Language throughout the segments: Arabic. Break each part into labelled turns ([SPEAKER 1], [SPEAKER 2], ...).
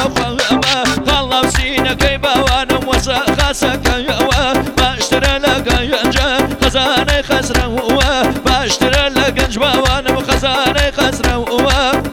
[SPEAKER 1] فهما خلف سينك يبوان وسخسك يوا باشترى لك ينجا خزانة خسره هو باشترى لك ينجبوان وخزانة خسره هو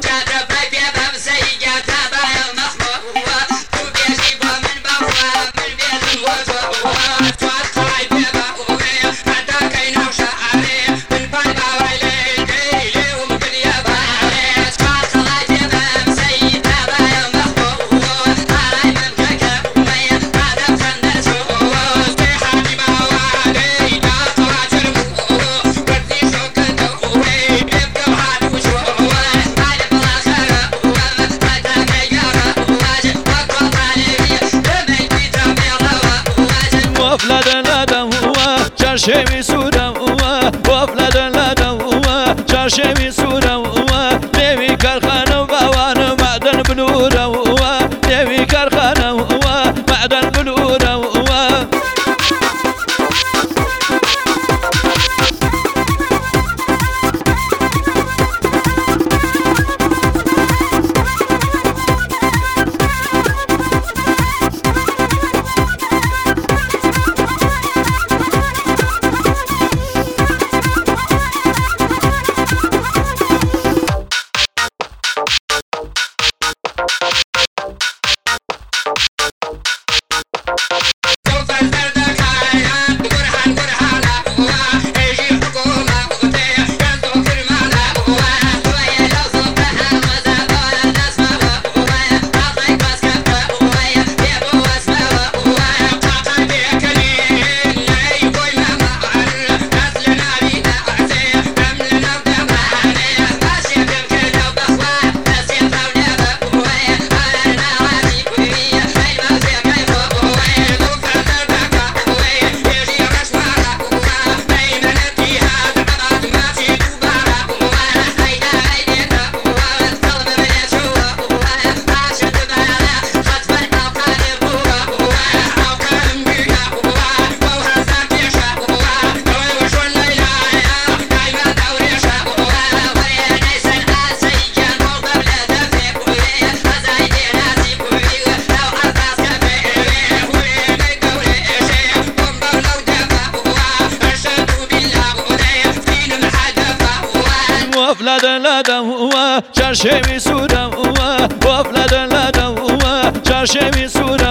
[SPEAKER 1] شوی سودا هوا وفلاد لادا هوا شوی سودا هوا نوی کارخانه باوان معدن بنور هوا نوی کارخانه هوا معدن بنور هوا وفلاد لادا هوا شوی سودا هوا وفلاد لادا هوا شوی سودا